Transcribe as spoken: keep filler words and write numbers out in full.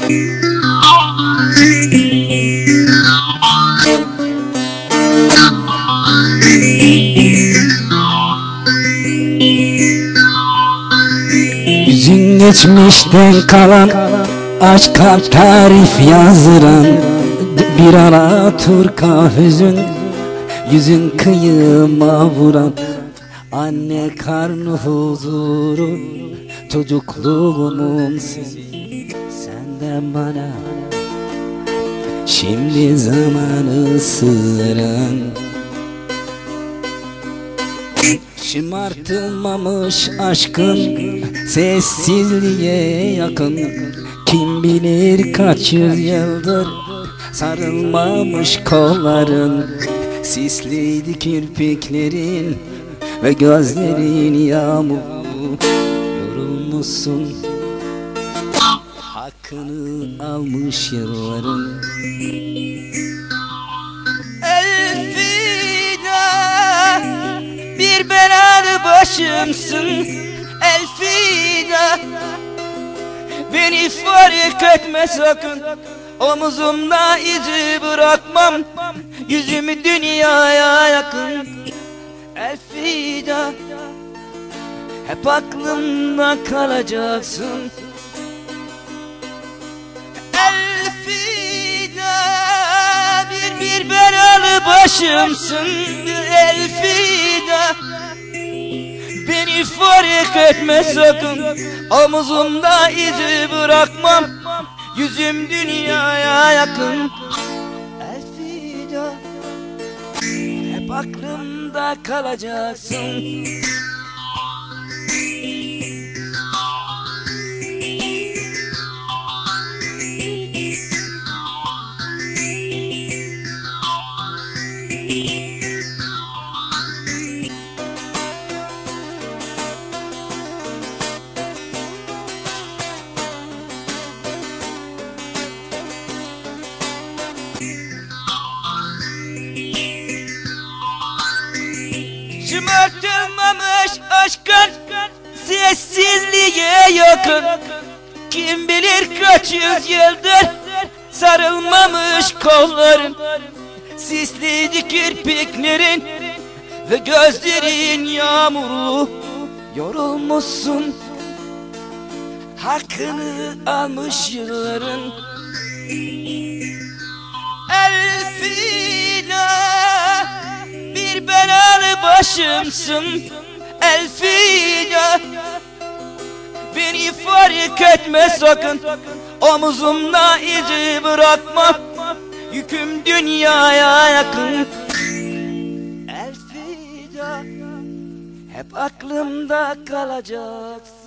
Yüzün geçmişten kalan aşka tarif yazdıran bir ara turka hüzün, yüzün kıyıma vuran anne karnı huzuru, çocukluğumun sesi senden bana. Şimdi zamanı sığıran, şımartılmamış aşkın sessizliğe yakın. Kim bilir kaç yüzyıldır sarılmamış kolların, sisliydi kirpiklerin ve gözlerin yağmur. Yorulmuşsun, hakkını almış yılların. Elfida, bir belalı başımsın Elfida. Beni fark etme sakın, omuzumda izi bırakmam, yüzümü dünyaya yakın. Elfida, hep aklımda kalacaksın. Elfida, bir bir belalı başımsın Elfida. Beni fark etme sakın, omuzumda izi bırakmam, yüzüm dünyaya yakın. Elfida, hep aklımda kalacaksın. Şımartılmamış aşkın sessizliğe yakın. Kim bilir kaç yüzyıldır sarılmamış kolların, sisliydi kirpiklerin ve gözlerin yağmurlu. Yorulmuşsun, hakkını almış yılların. Elfida, bir belalı başımsın Elfida. Beni fark etme sakın, omuzumda izi bırakmam, yüküm dünyaya yakın. Elfida, hep aklımda kalacaksın.